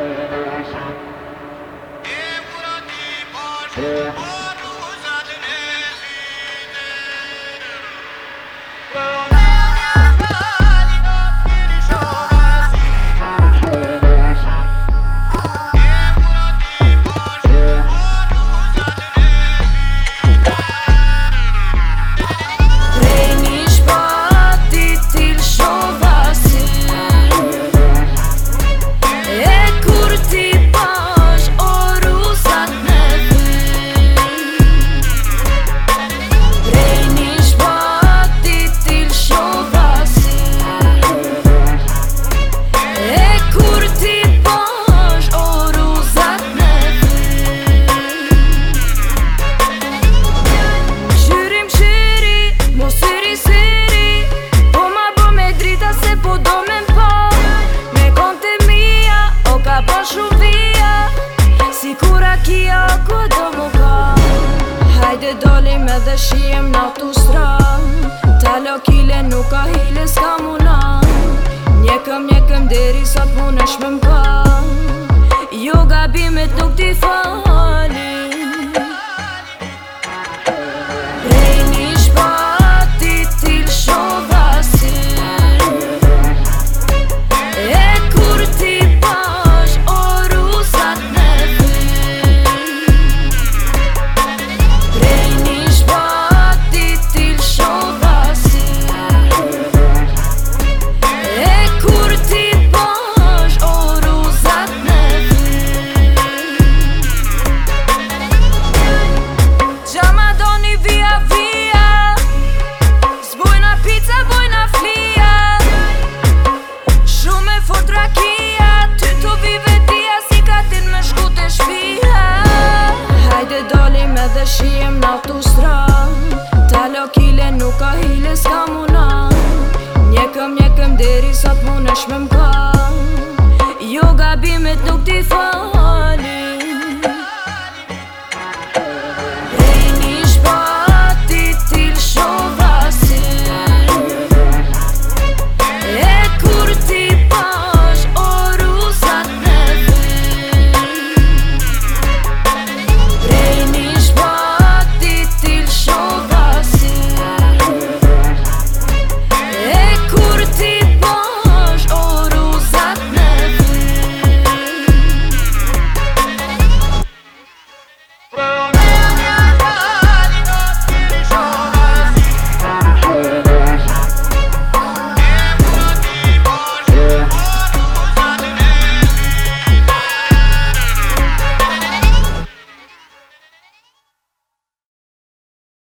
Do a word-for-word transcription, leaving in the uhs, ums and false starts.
Hajde dalim edhe shijem n'autostrad Talo kile nuk ka hile s'ka muna Njekëm njekëm deri sa t'munesh me m'ka Jo gabimet nuk t'i fali Prej një shpati t'il shovasi E kur t'i pash o rusat me Edhe shijem n'autostrad Talo kile nuk ka hile s'ka muna Njekëm njekëm deri sa t'munesh me m'ka Jo gabimet nuk t'i fali